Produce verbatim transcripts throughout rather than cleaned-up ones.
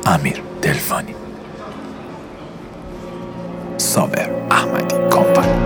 امیر دلفانی، صابر احمدی کامپانی.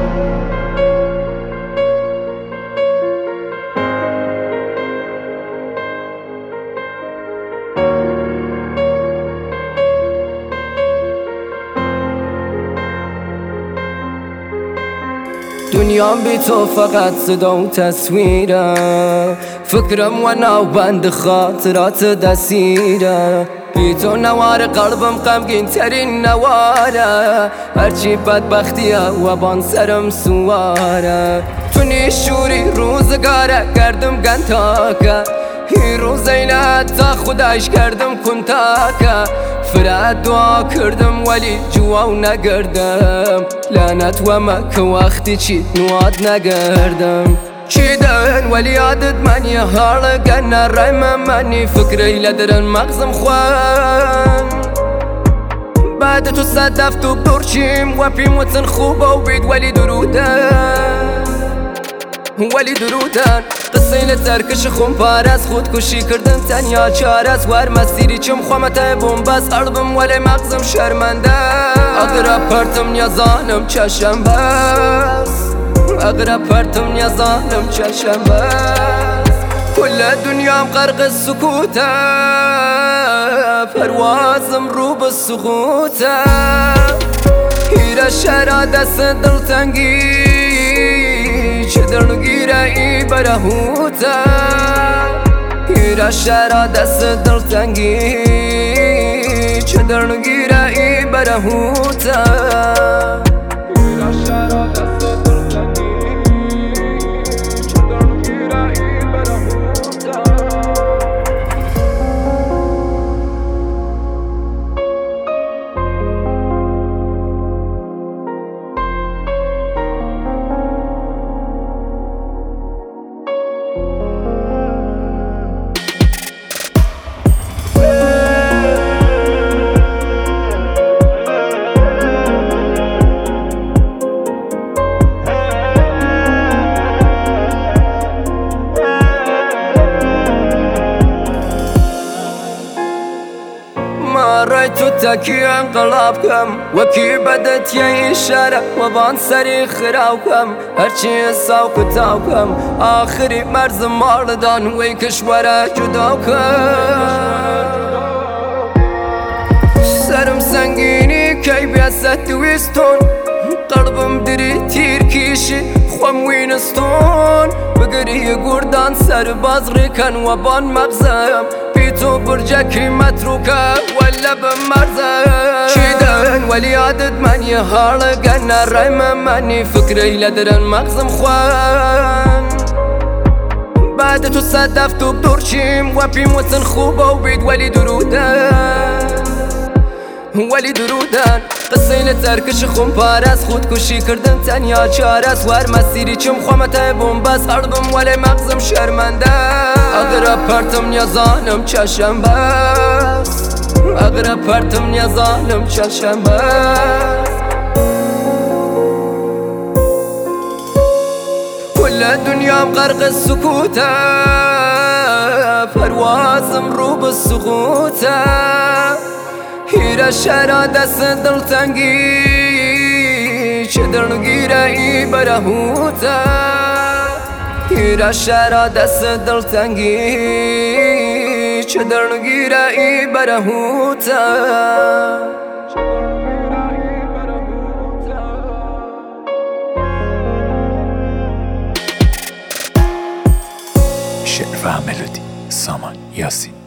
دنیام بی تو فقط صدا و تصویره، فکرم و ناوبند خاطرات دسیره. بی تو نوار قلبم غمگین ترین نواره، هرچی بدبختیه و بان سرم سواره. تو نیشوری روزگاره کردم گنتاکه، هی روز اینه تا خودش کردم کنتاکه. فرات دعا کردم ولی جوا و نگردم، لعنت و مکه وقتی چی نواد نگردم. چیدن ولی یادت منی حالا گنه رایم منی، فکری لدرن مغزم خوان. بعد تو صدف تو برچیم و پیم وطن خوبه و بید ولی درودن ولی درودن. قصه لترکش خون پارست، خودکشی کردن تنیا چارست. ور مسیری چم خوامته بومبست قلبم ولی مغزم شرمنده. اقرب پرتم نیازانم چشم بست، اقرب پرتم نیازانم چشم بست. کل دنیام غرق سکوته، پروازم رو به سقوطه. هیره شهر دست دلتنگی، چه درنگیره ای برهوته. هیره شهر دست دلتنگی، چه درنگیره ای برهوته. رای تو تکی انقلاب کم، وکی بدت یه اشاره و بان سری خراب کم. هرچی حساب کتاب کم، آخری مرز مالدان وی کشوره جدا کم. سرم سنگینی کی بیست دویستون، قلبم دری تیر کیشی خوام وینستون. بگری گردان سر باز ریکن و بان مغزم، بی تو برجکی متروکه ولا بمرزم. چیدن ولی یادت منی حالا گنه رایم منی، فکری لدرن مغزم خوان. بعد تو صدف تو بدرچیم و پیم وطن خوبه و بید ولی درودن ولی درودن. قصه لترکش خون پارست، خودکشی کردن تنیا چارست. ور مسیری چم خوامته بومبست قلبم ولی مغزم شرمنده. اقرب پرتم نیازانم چشم بست، اقرب پرتم نیازانم چشم بست. کل دنیام غرق سکوته، پروازم رو به سقوطه. هیره شهر دست دلتنگی، چه درنگیره ای برهوته. هیره شهر دست دلتنگی، چه درنگیره ای برهوته. شعر و ملودی سامان یاسین.